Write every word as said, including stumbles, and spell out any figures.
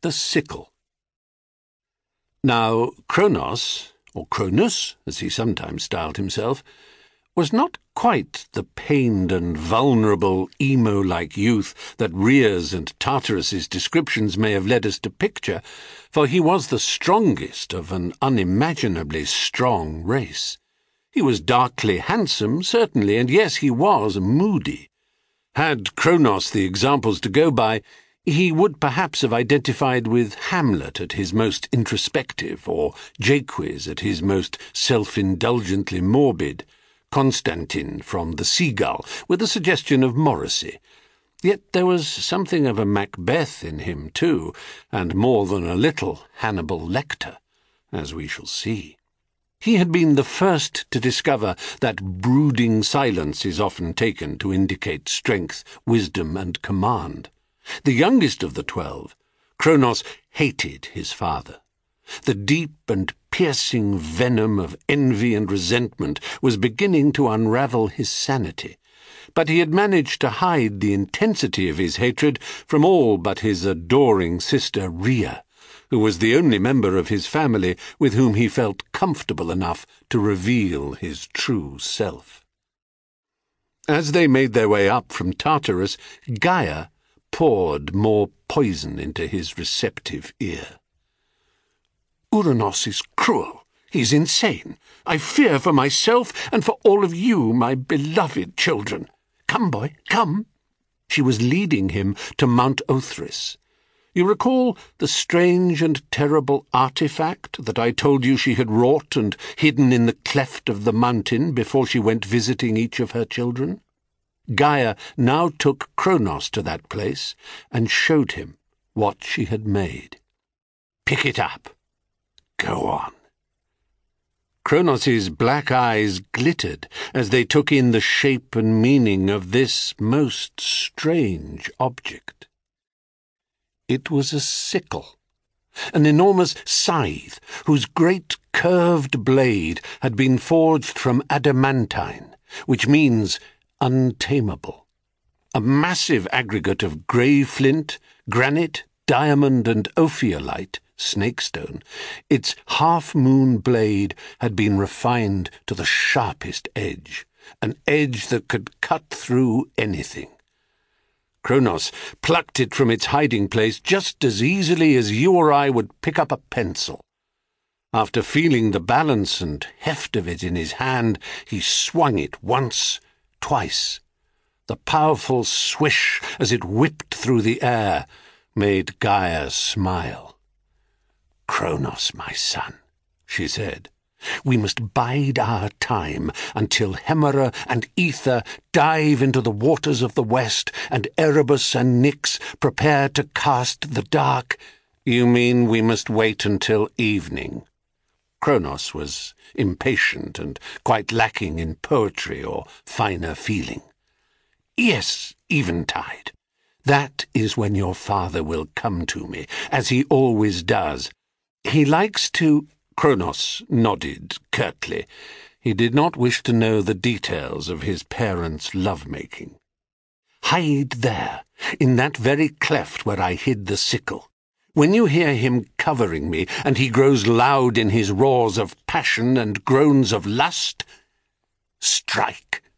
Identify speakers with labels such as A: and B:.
A: the sickle. Now, Kronos, or Cronus, as he sometimes styled himself, was not quite the pained and vulnerable, emo-like youth that Rhea's and Tartarus's descriptions may have led us to picture, for he was the strongest of an unimaginably strong race. He was darkly handsome, certainly, and yes, he was moody. Had Kronos the examples to go by, he would perhaps have identified with Hamlet at his most introspective, or Jaques at his most self-indulgently morbid, Constantine from The Seagull, with a suggestion of Morrissey. Yet there was something of a Macbeth in him, too, and more than a little Hannibal Lecter, as we shall see. He had been the first to discover that brooding silence is often taken to indicate strength, wisdom, and command. The youngest of the twelve, Kronos hated his father. The deep and piercing venom of envy and resentment was beginning to unravel his sanity, but he had managed to hide the intensity of his hatred from all but his adoring sister Rhea, who was the only member of his family with whom he felt comfortable enough to reveal his true self. As they made their way up from Tartarus, Gaia poured more poison into his receptive ear. "Ouranos is cruel. He's insane. I fear for myself and for all of you, my beloved children. Come, boy, come." She was leading him to Mount Othrys. You recall the strange and terrible artifact that I told you she had wrought and hidden in the cleft of the mountain before she went visiting each of her children? Gaia now took Kronos to that place and showed him what she had made. "Pick it up. Go on." Kronos's black eyes glittered as they took in the shape and meaning of this most strange object. It was a sickle, an enormous scythe whose great curved blade had been forged from adamantine, which means untamable. A massive aggregate of grey flint, granite, diamond, and ophiolite, snakestone, its half-moon blade had been refined to the sharpest edge, an edge that could cut through anything. Kronos plucked it from its hiding place just as easily as you or I would pick up a pencil. After feeling the balance and heft of it in his hand, he swung it once, twice. The powerful swish as it whipped through the air made Gaia smile. "Kronos, my son," she said, "we must bide our time until Hemera and Aether dive into the waters of the west and Erebus and Nyx prepare to cast the dark." "You mean we must wait until evening?" Kronos was impatient and quite lacking in poetry or finer feeling. "Yes, eventide. That is when your father will come to me, as he always does. He likes to—" Kronos nodded curtly. He did not wish to know the details of his parents' love-making. "Hide there, in that very cleft where I hid the sickle. When you hear him covering me, and he grows loud in his roars of passion and groans of lust, strike."